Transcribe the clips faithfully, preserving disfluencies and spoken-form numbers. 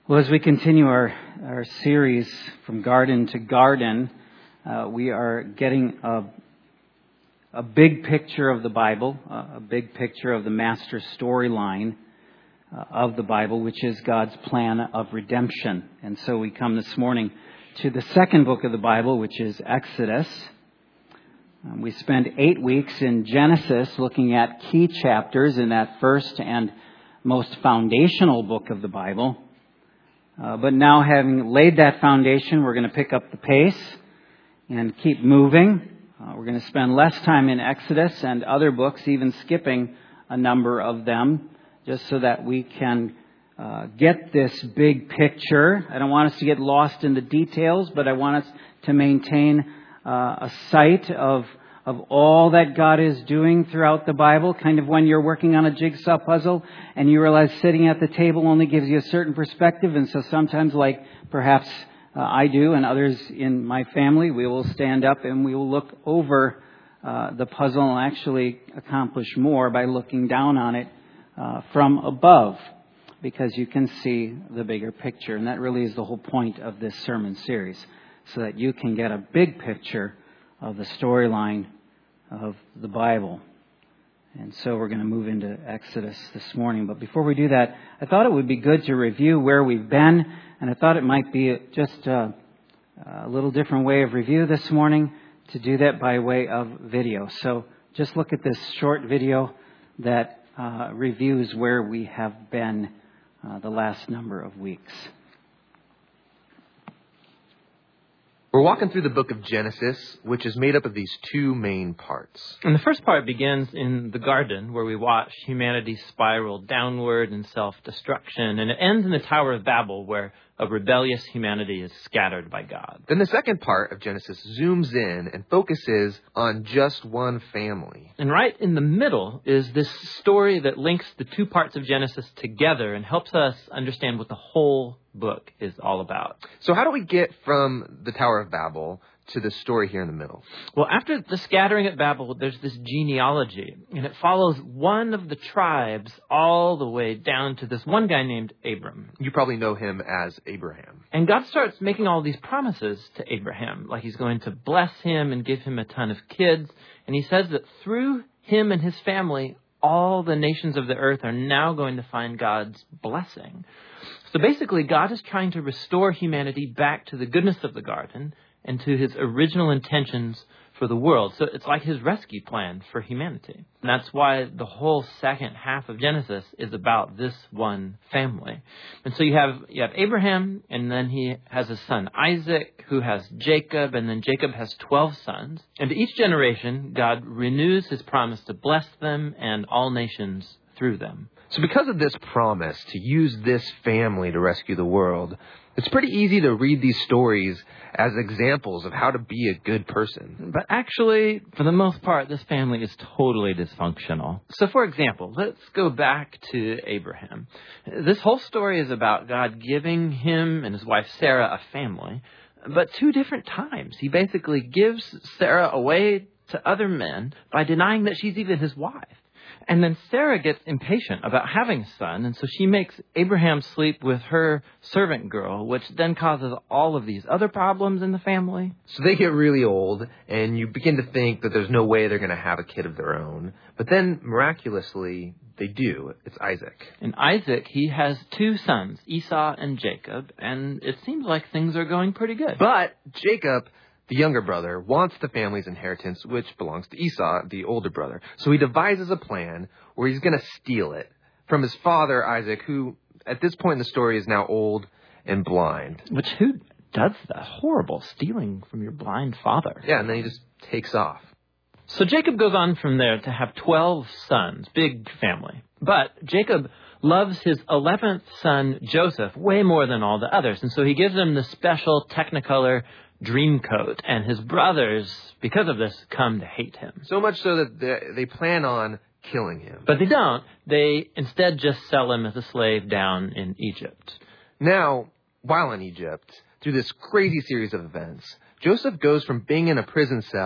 Well, as we continue our, our series from garden to garden, uh, we are getting a, a big picture of the Bible, a big picture of the master storyline uh, of the Bible, which is God's plan of redemption. And so we come this morning to the second book of the Bible, which is Exodus. Um, we spent eight weeks in Genesis looking at key chapters in that first and most foundational book of the Bible. Uh, but now, having laid that foundation, we're going to pick up the pace and keep moving. Uh, we're going to spend less time in Exodus and other books, even skipping a number of them, just so that we can uh, get this big picture. I don't want us to get lost in the details, but I want us to maintain uh, a sight of of all that God is doing throughout the Bible, kind of when you're working on a jigsaw puzzle and you realize sitting at the table only gives you a certain perspective. And so sometimes, like perhaps uh, I do and others in my family, we will stand up and we will look over uh, the puzzle and actually accomplish more by looking down on it uh, from above, because you can see the bigger picture. And that really is the whole point of this sermon series, so that you can get a big picture of the storyline of the Bible. And so we're going to move into Exodus this morning. But before we do that, I thought it would be good to review where we've been. And I thought it might be just a, a little different way of review this morning, to do that by way of video. So just look at this short video that uh, reviews where we have been uh, the last number of weeks. We're walking through the book of Genesis, which is made up of these two main parts. And the first part begins in the garden, where we watch humanity spiral downward in self-destruction. And it ends in the Tower of Babel, where a rebellious humanity is scattered by God. Then the second part of Genesis zooms in and focuses on just one family. And right in the middle is this story that links the two parts of Genesis together and helps us understand what the whole book is all about. So how do we get from the Tower of Babel to the story here in the middle? Well, after the scattering at Babel, there's this genealogy, and it follows one of the tribes all the way down to this one guy named Abram. You probably know him as Abraham. And God starts making all these promises to Abraham, like he's going to bless him and give him a ton of kids. And he says that through him and his family, all the nations of the earth are now going to find God's blessing. So basically, God is trying to restore humanity back to the goodness of the garden and to his original intentions for the world. So it's like his rescue plan for humanity. And that's why the whole second half of Genesis is about this one family. And so you have you have Abraham, and then he has a son Isaac, who has Jacob, and then Jacob has twelve sons. And each generation, God renews his promise to bless them and all nations through them. So because of this promise to use this family to rescue the world, it's pretty easy to read these stories as examples of how to be a good person. But actually, for the most part, this family is totally dysfunctional. So for example, let's go back to Abraham. This whole story is about God giving him and his wife Sarah a family, but two different times. He basically gives Sarah away to other men by denying that she's even his wife. And then Sarah gets impatient about having a son, and so she makes Abraham sleep with her servant girl, which then causes all of these other problems in the family. So they get really old, and you begin to think that there's no way they're going to have a kid of their own. But then, miraculously, they do. It's Isaac. And Isaac, he has two sons, Esau and Jacob, and it seems like things are going pretty good. But Jacob, the younger brother, wants the family's inheritance, which belongs to Esau, the older brother. So he devises a plan where he's going to steal it from his father, Isaac, who at this point in the story is now old and blind. Which, who does that? Horrible, stealing from your blind father. Yeah, and then he just takes off. So Jacob goes on from there to have twelve sons, big family. But Jacob loves his eleventh son, Joseph, way more than all the others. And so he gives him the special Technicolor dream coat, and his brothers, because of this, come to hate him. So much so that they, they plan on killing him. But they don't. They instead just sell him as a slave down in Egypt. Now, while in Egypt, through this crazy series of events, Joseph goes from being in a prison cell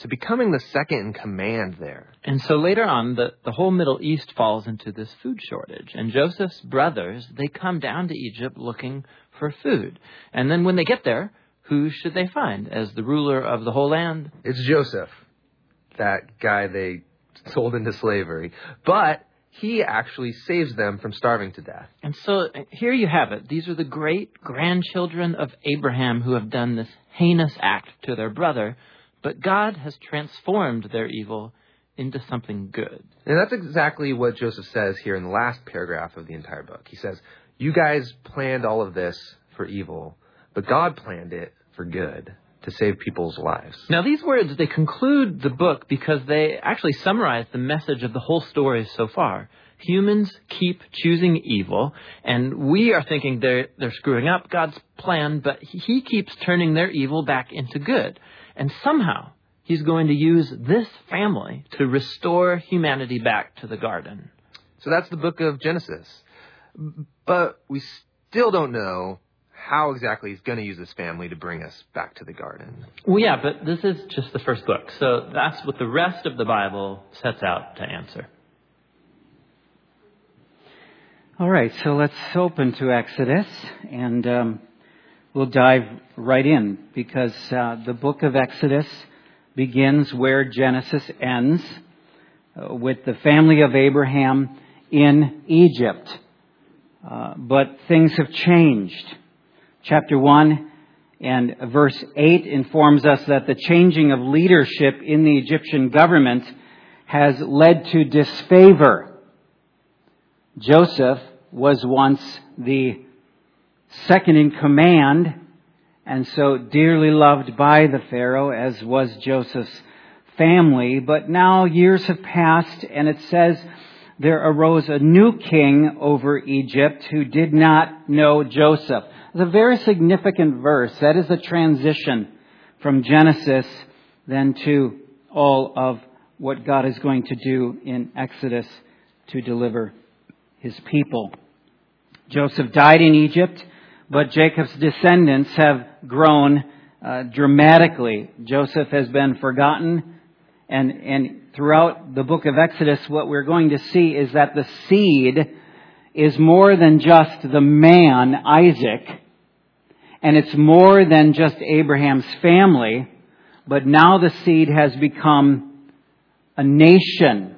to becoming the second in command there. And so later on, the, the whole Middle East falls into this food shortage. And Joseph's brothers, they come down to Egypt looking for food. And then when they get there, who should they find as the ruler of the whole land? It's Joseph, that guy they sold into slavery. But he actually saves them from starving to death. And so here you have it. These are the great-grandchildren of Abraham who have done this heinous act to their brother. But God has transformed their evil into something good. And that's exactly what Joseph says here in the last paragraph of the entire book. He says, you guys planned all of this for evil, but God planned it for good, to save people's lives. Now, these words, they conclude the book because they actually summarize the message of the whole story so far. Humans keep choosing evil, and we are thinking they're, they're screwing up God's plan, but he keeps turning their evil back into good. And somehow, he's going to use this family to restore humanity back to the garden. So that's the book of Genesis. But we still don't know how exactly he's going to use this family to bring us back to the garden. Well, yeah, but this is just the first book. So that's what the rest of the Bible sets out to answer. All right, so let's open to Exodus, and um, we'll dive right in, because uh, the book of Exodus begins where Genesis ends, uh, with the family of Abraham in Egypt. Uh, but things have changed. Chapter one and verse eight informs us that the changing of leadership in the Egyptian government has led to disfavor. Joseph was once the second in command, and so dearly loved by the Pharaoh, as was Joseph's family. But now years have passed, and it says there arose a new king over Egypt who did not know Joseph. It's a very significant verse. That is a transition from Genesis then to all of what God is going to do in Exodus to deliver his people. Joseph died in Egypt, but Jacob's descendants have grown uh, dramatically. Joseph has been forgotten, and, and throughout the book of Exodus, what we're going to see is that the seed is more than just the man, Isaac, and it's more than just Abraham's family, but now the seed has become a nation.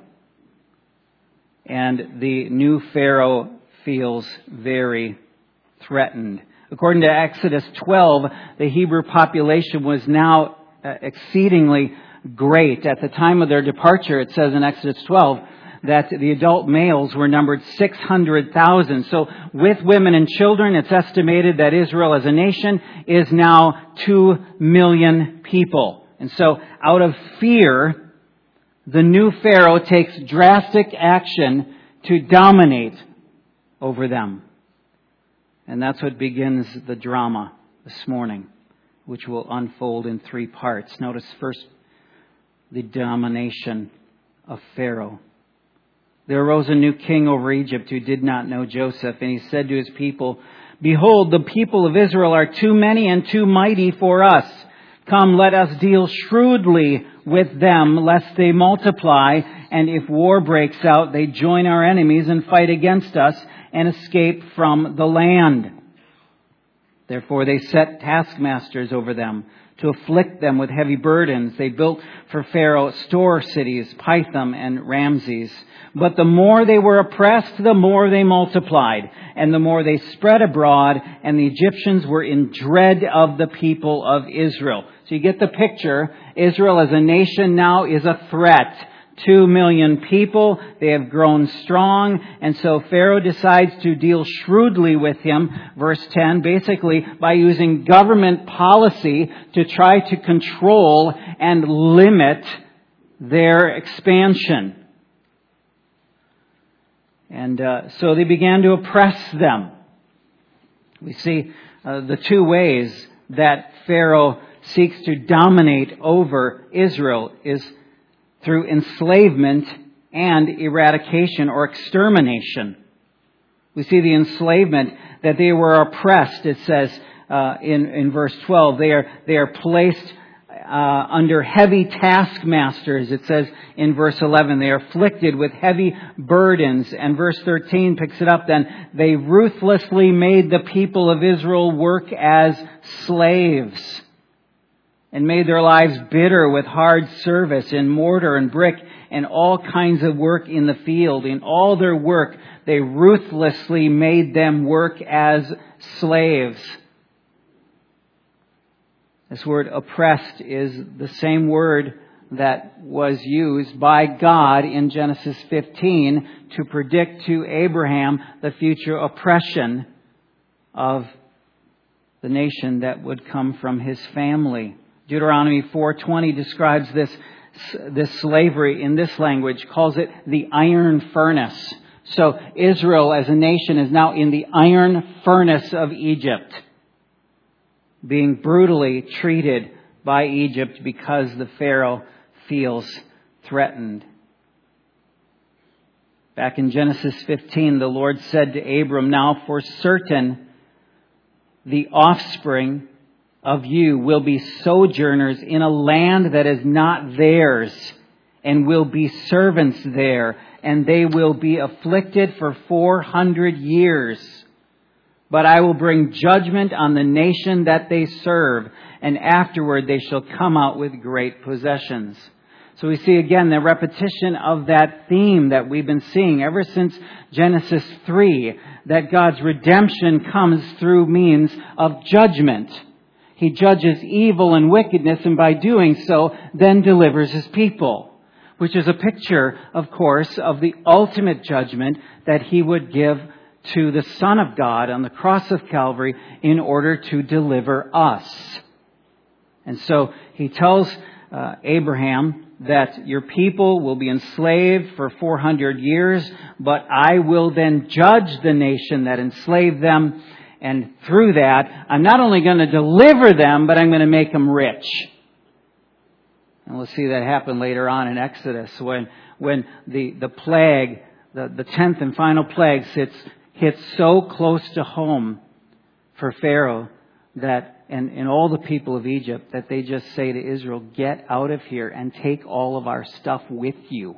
And the new Pharaoh feels very threatened. According to Exodus twelve, the Hebrew population was now exceedingly great. At the time of their departure, it says in Exodus twelve, that the adult males were numbered six hundred thousand. So with women and children, it's estimated that Israel as a nation is now two million people. And so out of fear, the new Pharaoh takes drastic action to dominate over them. And that's what begins the drama this morning, which will unfold in three parts. Notice first the domination of Pharaoh. There arose a new king over Egypt who did not know Joseph, and he said to his people, "Behold, the people of Israel are too many and too mighty for us. Come, let us deal shrewdly with them, lest they multiply, and if war breaks out, they join our enemies and fight against us and escape from the land." Therefore they set taskmasters over them to afflict them with heavy burdens. They built for Pharaoh store cities, Pithom and Ramses. But the more they were oppressed, the more they multiplied, and the more they spread abroad, and the Egyptians were in dread of the people of Israel. So you get the picture. Israel as a nation now is a threat. Two million people. They have grown strong. And so Pharaoh decides to deal shrewdly with him, verse ten, basically by using government policy to try to control and limit their expansion. And uh, so they began to oppress them. We see uh, the two ways that Pharaoh seeks to dominate over Israel is through enslavement and eradication or extermination. We see the enslavement, that they were oppressed. It says uh, in, in verse twelve, they are, they are placed uh, under heavy taskmasters. It says in verse eleven, they are afflicted with heavy burdens. And verse thirteen picks it up then. They ruthlessly made the people of Israel work as slaves and made their lives bitter with hard service in mortar and brick and all kinds of work in the field. In all their work, they ruthlessly made them work as slaves. This word oppressed is the same word that was used by God in Genesis fifteen to predict to Abraham the future oppression of the nation that would come from his family. Deuteronomy four twenty describes this, this slavery in this language, calls it the iron furnace. So Israel as a nation is now in the iron furnace of Egypt, being brutally treated by Egypt because the Pharaoh feels threatened. Back in Genesis fifteen, the Lord said to Abram, "Now for certain the offspring of you will be sojourners in a land that is not theirs, and will be servants there, and they will be afflicted for four hundred years. But I will bring judgment on the nation that they serve, and afterward they shall come out with great possessions." So we see again the repetition of that theme that we've been seeing ever since Genesis three, that God's redemption comes through means of judgment. He judges evil and wickedness, and by doing so, then delivers His people, which is a picture, of course, of the ultimate judgment that He would give to the Son of God on the cross of Calvary in order to deliver us. And so He tells uh, Abraham that your people will be enslaved for four hundred years, but I will then judge the nation that enslaved them. And through that, I'm not only going to deliver them, but I'm going to make them rich. And we'll see that happen later on in Exodus when when the, the plague, the, the tenth and final plague sits, hits so close to home for Pharaoh that and, and all the people of Egypt that they just say to Israel, "Get out of here and take all of our stuff with you.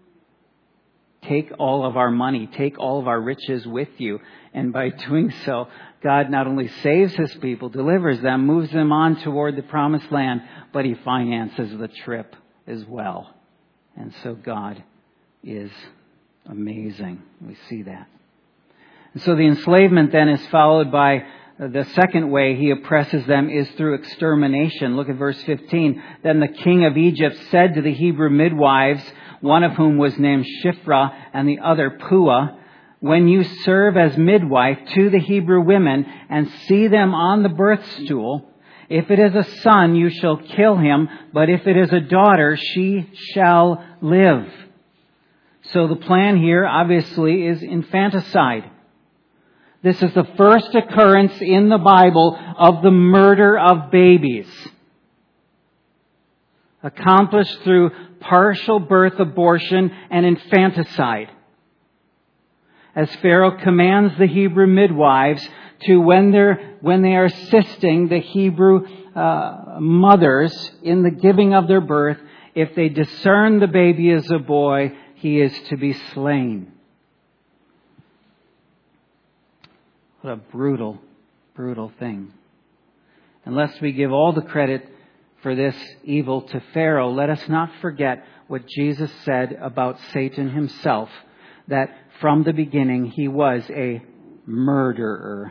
Take all of our money, take all of our riches with you." And by doing so, God not only saves His people, delivers them, moves them on toward the promised land, but He finances the trip as well. And so God is amazing. We see that. And so the enslavement then is followed by the second way He oppresses them is through extermination. Look at verse fifteen. "Then the king of Egypt said to the Hebrew midwives, one of whom was named Shiphrah and the other Puah, 'When you serve as midwife to the Hebrew women and see them on the birth stool, if it is a son, you shall kill him, but if it is a daughter, she shall live.'" So the plan here obviously is infanticide. This is the first occurrence in the Bible of the murder of babies, accomplished through partial birth abortion and infanticide. As Pharaoh commands the Hebrew midwives to, when they're when they are assisting the Hebrew uh, mothers in the giving of their birth, if they discern the baby as a boy, he is to be slain. What a brutal, brutal thing. And lest we give all the credit for this evil to Pharaoh, let us not forget what Jesus said about Satan himself, that from the beginning he was a murderer.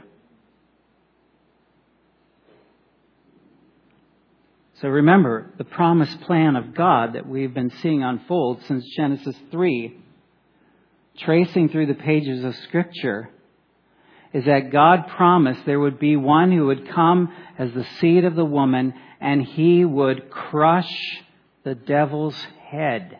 So remember, the promised plan of God that we've been seeing unfold since Genesis three, tracing through the pages of Scripture, is that God promised there would be one who would come as the seed of the woman, and he would crush the devil's head.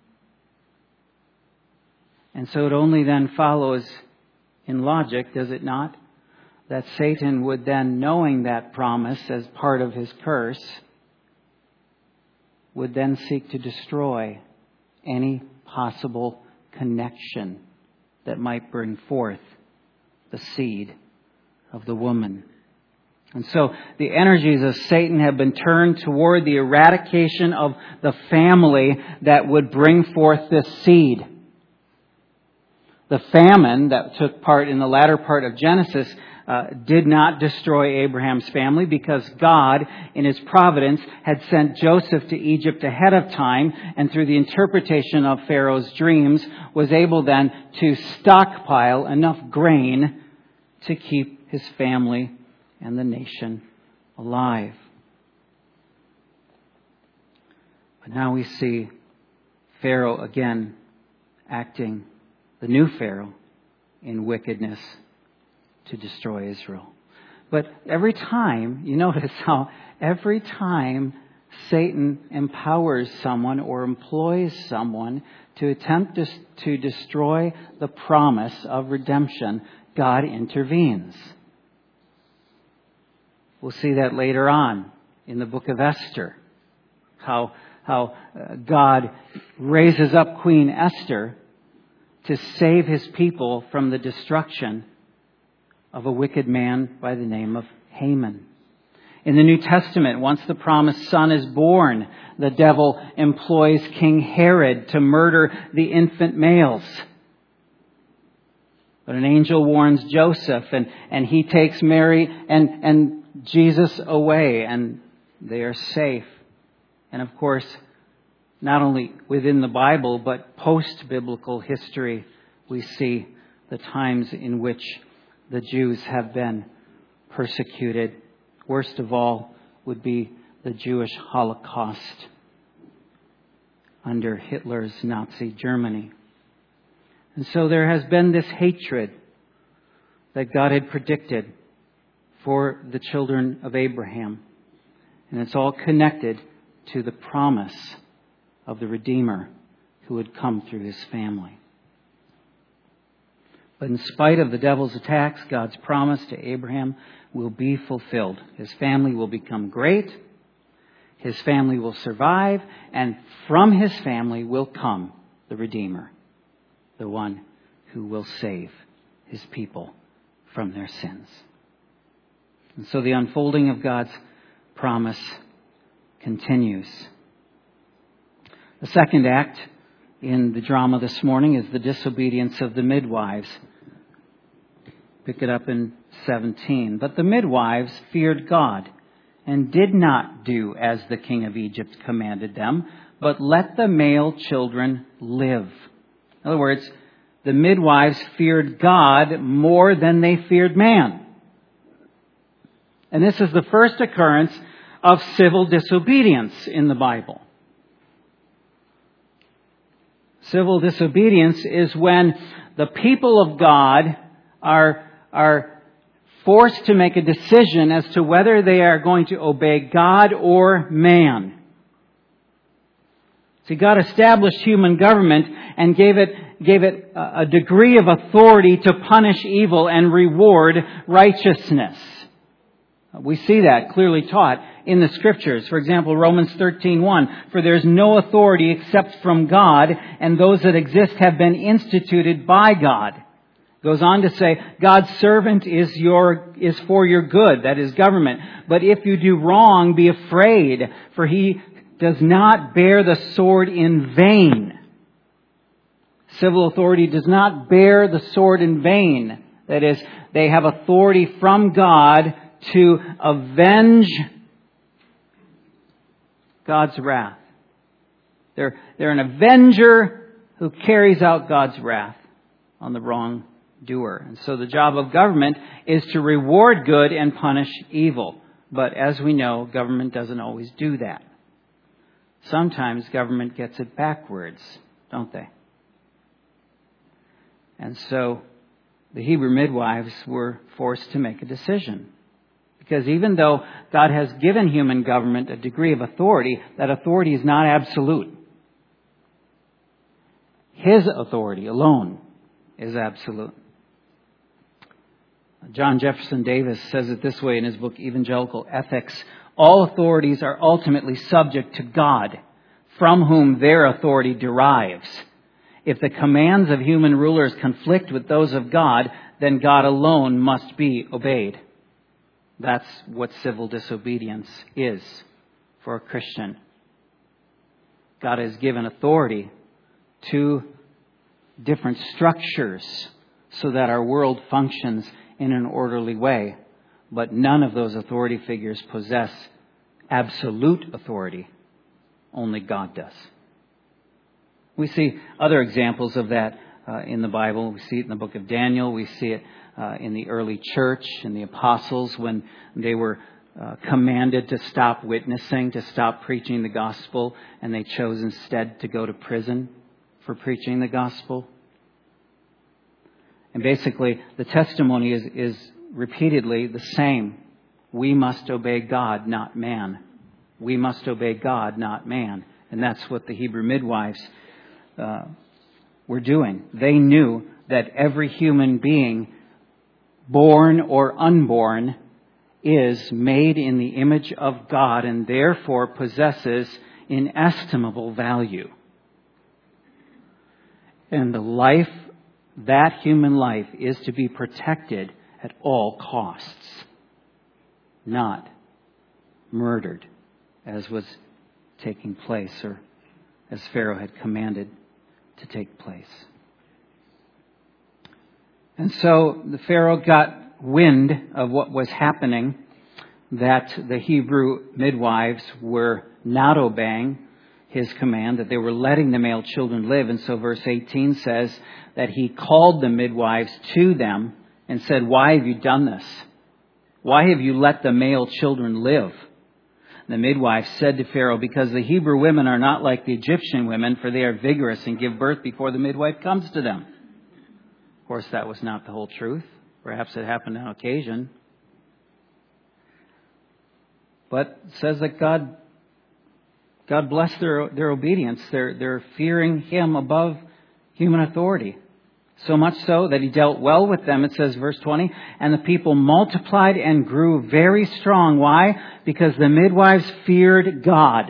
And so it only then follows in logic, does it not, that Satan would then, knowing that promise as part of his curse, would then seek to destroy any possible connection that might bring forth the seed of the woman. And so the energies of Satan have been turned toward the eradication of the family that would bring forth this seed. The famine that took part in the latter part of Genesis uh, did not destroy Abraham's family because God, in His providence, had sent Joseph to Egypt ahead of time, and through the interpretation of Pharaoh's dreams, was able then to stockpile enough grain to keep his family and the nation alive. But now we see Pharaoh again acting, the new Pharaoh, in wickedness to destroy Israel. But every time, you notice how every time Satan empowers someone or employs someone to attempt to, to destroy the promise of redemption, God intervenes. We'll see that later on in the book of Esther. How, how God raises up Queen Esther to save His people from the destruction of a wicked man by the name of Haman. In the New Testament, once the promised son is born, the devil employs King Herod to murder the infant males. But an angel warns Joseph, and, and he takes Mary and, and Jesus away, and they are safe. And of course, not only within the Bible, but post-biblical history, we see the times in which the Jews have been persecuted. Worst of all would be the Jewish Holocaust under Hitler's Nazi Germany. And so there has been this hatred that God had predicted for the children of Abraham. And it's all connected to the promise of the Redeemer who would come through his family. But in spite of the devil's attacks, God's promise to Abraham will be fulfilled. His family will become great. His family will survive. And from his family will come the Redeemer, the one who will save his people from their sins. And so the unfolding of God's promise continues. The second act in the drama this morning is the disobedience of the midwives. Pick it up in seventeen. But the midwives feared God and did not do as the king of Egypt commanded them, but let the male children live. In other words, the midwives feared God more than they feared man. And this is the first occurrence of civil disobedience in the Bible. Civil disobedience is when the people of God are, are forced to make a decision as to whether they are going to obey God or man. See, God established human government and gave it, gave it a degree of authority to punish evil and reward righteousness. We see that clearly taught in the Scriptures. For example, Romans thirteen one, for there is no authority except from God, and those that exist have been instituted by God. Goes on to say, God's servant is your is for your good, that is government. But if you do wrong, be afraid, for He does not bear the sword in vain. Civil authority does not bear the sword in vain. That is, they have authority from God to avenge God's wrath. They're, they're an avenger who carries out God's wrath on the wrongdoer. And so the job of government is to reward good and punish evil. But as we know, government doesn't always do that. Sometimes government gets it backwards, don't they? And so the Hebrew midwives were forced to make a decision. Because even though God has given human government a degree of authority, that authority is not absolute. His authority alone is absolute. John Jefferson Davis says it this way in his book, Evangelical Ethics. All authorities are ultimately subject to God, from whom their authority derives. If the commands of human rulers conflict with those of God, then God alone must be obeyed. That's what civil disobedience is for a Christian. God has given authority to different structures so that our world functions in an orderly way. But none of those authority figures possess absolute authority. Only God does. We see other examples of that uh, in the Bible. We see it in the book of Daniel. We see it uh, in the early church, in the apostles, when they were uh, commanded to stop witnessing, to stop preaching the gospel, and they chose instead to go to prison for preaching the gospel. And basically, the testimony is, is repeatedly the same. We must obey God, not man. We must obey God, not man. And that's what the Hebrew midwives uh, were doing. They knew that every human being, born or unborn, is made in the image of God and therefore possesses inestimable value. And the life, that human life, is to be protected at all costs, not murdered, as was taking place, or as Pharaoh had commanded to take place. And so the Pharaoh got wind of what was happening, that the Hebrew midwives were not obeying his command, that they were letting the male children live. And so verse eighteen says that he called the midwives to them and said, "Why have you done this? Why have you let the male children live?" The midwife said to Pharaoh, "Because the Hebrew women are not like the Egyptian women, for they are vigorous and give birth before the midwife comes to them." Of course, that was not the whole truth. Perhaps it happened on occasion. But it says that God, God blessed their, their obedience. They're, they're fearing Him above human authority. So much so that He dealt well with them. It says, verse twenty, "And the people multiplied and grew very strong." Why? Because the midwives feared God.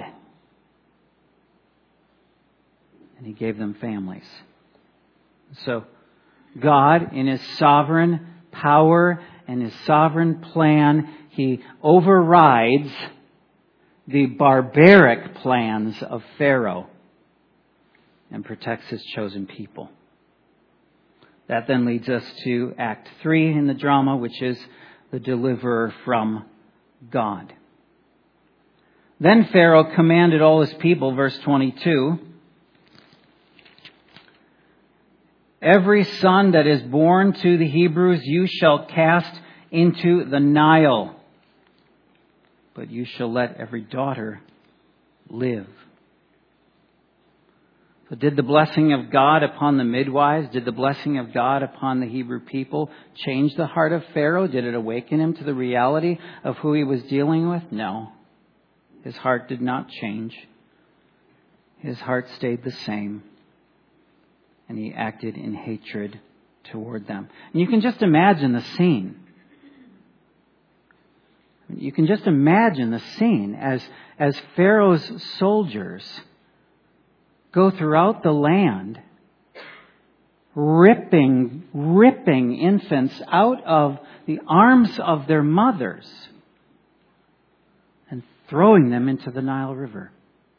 And He gave them families. So God, in His sovereign power and His sovereign plan, He overrides the barbaric plans of Pharaoh and protects His chosen people. That then leads us to Act three in the drama, which is the deliverer from God. Then Pharaoh commanded all his people, verse twenty-two, "Every son that is born to the Hebrews you shall cast into the Nile, but you shall let every daughter live." So did the blessing of God upon the midwives, did the blessing of God upon the Hebrew people change the heart of Pharaoh? Did it awaken him to the reality of who he was dealing with? No. His heart did not change. His heart stayed the same. And he acted in hatred toward them. And you can just imagine the scene. You can just imagine the scene as, as Pharaoh's soldiers go throughout the land, ripping, ripping infants out of the arms of their mothers and throwing them into the Nile River.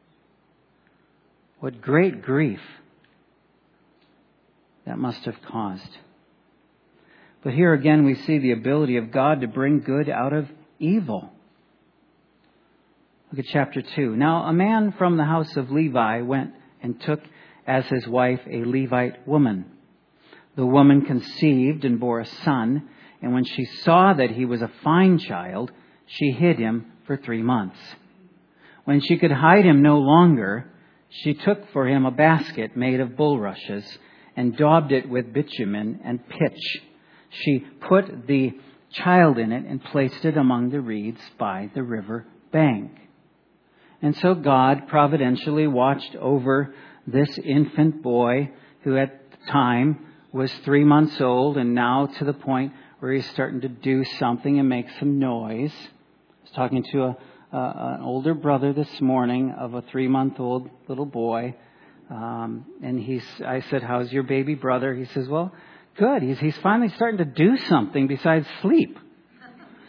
What great grief that must have caused. But here again we see the ability of God to bring good out of evil. Look at chapter two. "Now a man from the house of Levi went and took as his wife a Levite woman. The woman conceived and bore a son, and when she saw that he was a fine child, she hid him for three months. When she could hide him no longer, she took for him a basket made of bulrushes and daubed it with bitumen and pitch. She put the child in it and placed it among the reeds by the river bank. And so God providentially watched over this infant boy who at the time was three months old and now to the point where he's starting to do something and make some noise. I was talking to a, a, an older brother this morning of a three-month-old little boy. Um, and he's, I said, "How's your baby brother?" He says, "Well, good. He's, he's finally starting to do something besides sleep."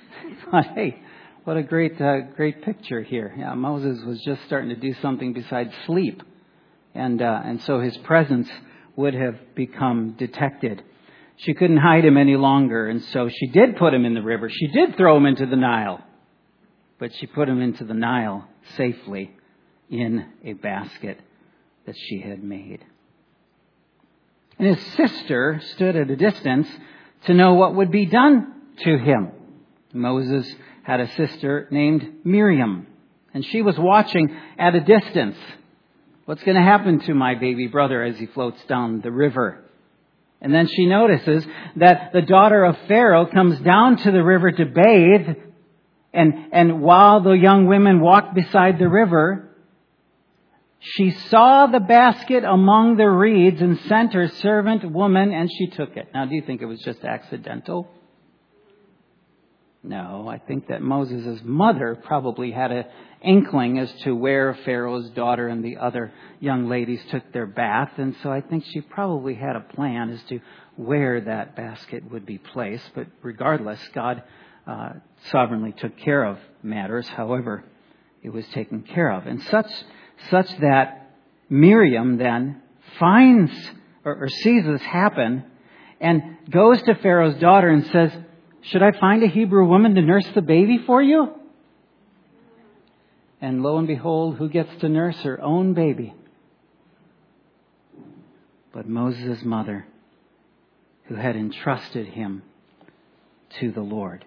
thought, hey, what a great, uh, great picture here. Yeah, Moses was just starting to do something besides sleep. And, uh, and so his presence would have become detected. She couldn't hide him any longer, and so she did put him in the river. She did throw him into the Nile. But she put him into the Nile safely in a basket that she had made. And his sister stood at a distance to know what would be done to him. Moses had a sister named Miriam, and she was watching at a distance. What's going to happen to my baby brother as he floats down the river? And then she notices that the daughter of Pharaoh comes down to the river to bathe. And, and while the young women walked beside the river, she saw the basket among the reeds and sent her servant woman, and she took it. Now, do you think it was just accidental? No, I think that Moses' mother probably had an inkling as to where Pharaoh's daughter and the other young ladies took their bath. And so I think she probably had a plan as to where that basket would be placed. But regardless, God uh, sovereignly took care of matters. However, it was taken care of. And such, such that Miriam then finds or, or sees this happen and goes to Pharaoh's daughter and says, "Should I find a Hebrew woman to nurse the baby for you?" And lo and behold, who gets to nurse her own baby? But Moses' mother, who had entrusted him to the Lord.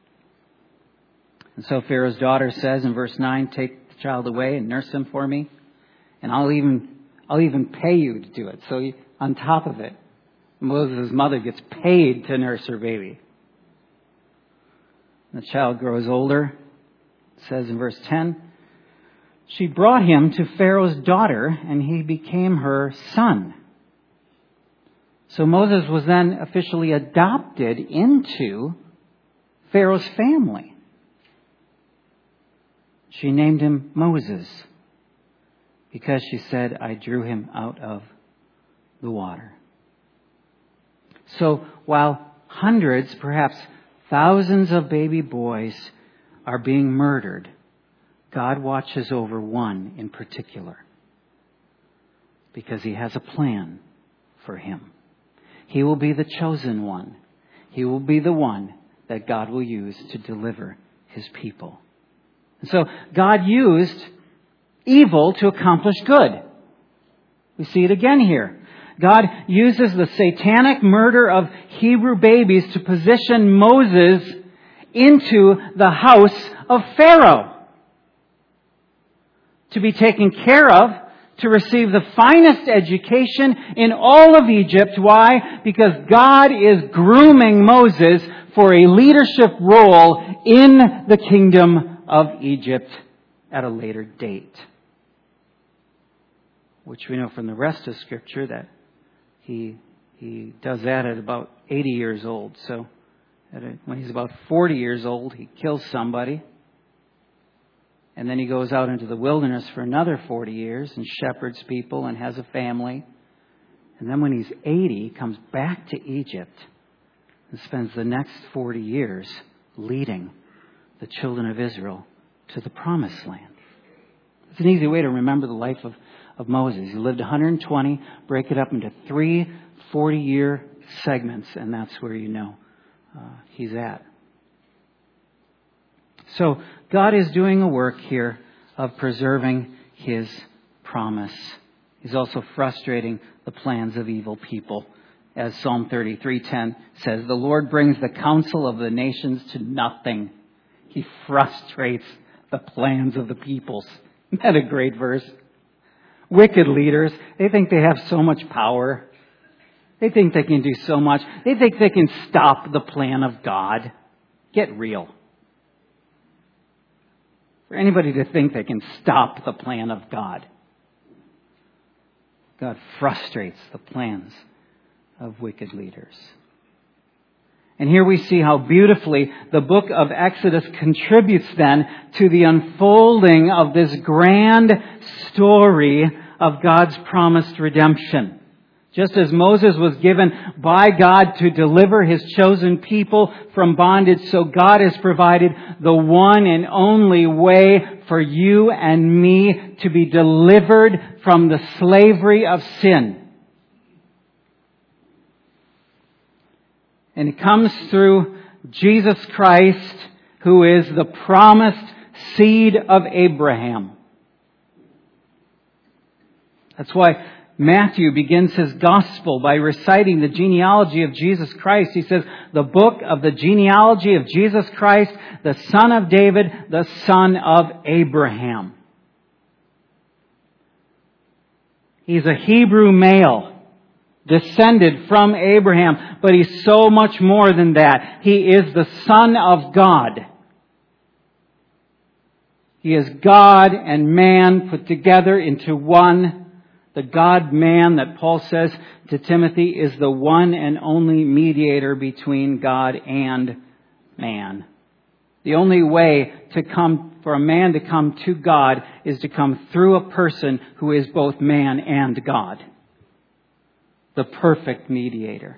And so Pharaoh's daughter says in verse nine, "Take the child away and nurse him for me, and I'll even I'll even pay you to do it." So he, on top of it, Moses' mother gets paid to nurse her baby. The child grows older. It says in verse ten, "She brought him to Pharaoh's daughter, and he became her son." So Moses was then officially adopted into Pharaoh's family. She named him Moses because she said, "I drew him out of the water." So while hundreds, perhaps thousands of baby boys are being murdered, God watches over one in particular because He has a plan for him. He will be the chosen one. He will be the one that God will use to deliver His people. And so God used evil to accomplish good. We see it again here. God uses the satanic murder of Hebrew babies to position Moses into the house of Pharaoh, to be taken care of, to receive the finest education in all of Egypt. Why? Because God is grooming Moses for a leadership role in the kingdom of Egypt at a later date. Which we know from the rest of Scripture that he he does that at about eighty years old. So at a, when he's about forty years old, he kills somebody. And then he goes out into the wilderness for another forty years and shepherds people and has a family. And then when he's eighty, he comes back to Egypt and spends the next forty years leading the children of Israel to the Promised Land. It's an easy way to remember the life of, of Moses. He lived one hundred twenty, break it up into three forty-year segments, and that's where you know uh, he's at. So God is doing a work here of preserving His promise. He's also frustrating the plans of evil people. As Psalm thirty-three ten says, "The Lord brings the counsel of the nations to nothing. He frustrates the plans of the peoples." Isn't that a great verse? Wicked leaders, they think they have so much power. They think they can do so much. They think they can stop the plan of God. Get real. For anybody to think they can stop the plan of God. God frustrates the plans of wicked leaders. And here we see how beautifully the book of Exodus contributes then to the unfolding of this grand story of God's promised redemption. Just as Moses was given by God to deliver His chosen people from bondage, so God has provided the one and only way for you and me to be delivered from the slavery of sin. And it comes through Jesus Christ, who is the promised seed of Abraham. That's why Matthew begins his gospel by reciting the genealogy of Jesus Christ. He says, the book of the genealogy of Jesus Christ, the son of David, the son of Abraham. He's a Hebrew male, descended from Abraham, but he's so much more than that. He is the Son of God. He is God and man put together into one. The God-man that Paul says to Timothy is the one and only mediator between God and man. The only way to come, for a man to come to God is to come through a person who is both man and God. The perfect mediator.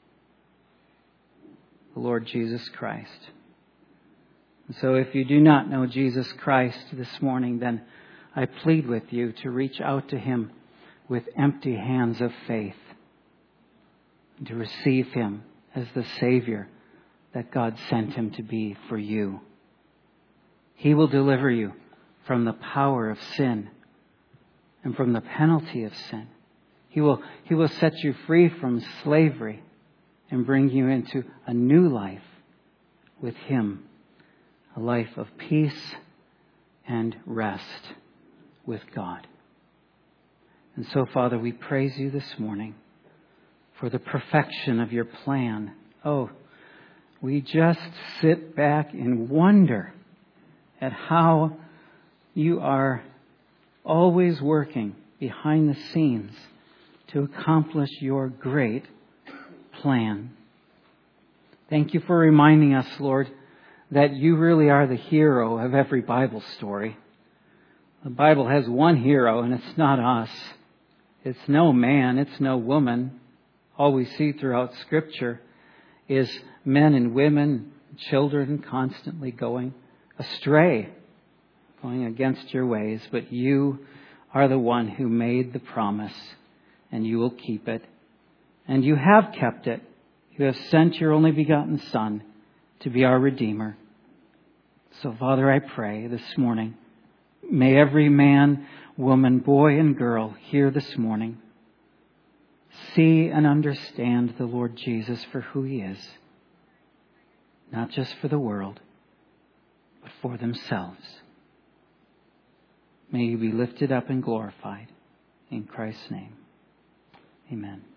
The Lord Jesus Christ. And so if you do not know Jesus Christ this morning, then I plead with you to reach out to Him with empty hands of faith, and to receive Him as the Savior that God sent Him to be for you. He will deliver you from the power of sin and from the penalty of sin. He will, He will set you free from slavery and bring you into a new life with Him, a life of peace and rest with God. And so, Father, we praise You this morning for the perfection of Your plan. Oh, we just sit back and wonder at how You are always working behind the scenes to accomplish Your great plan. Thank You for reminding us, Lord, that You really are the hero of every Bible story. The Bible has one hero, and it's not us. It's no man, it's no woman. All we see throughout Scripture is men and women, children constantly going astray, going against Your ways. But You are the one who made the promise, and You will keep it. And You have kept it. You have sent Your only begotten Son to be our Redeemer. So, Father, I pray this morning, may every man, woman, boy, and girl here this morning see and understand the Lord Jesus for who He is. Not just for the world, but for themselves. May You be lifted up and glorified. In Christ's name, amen.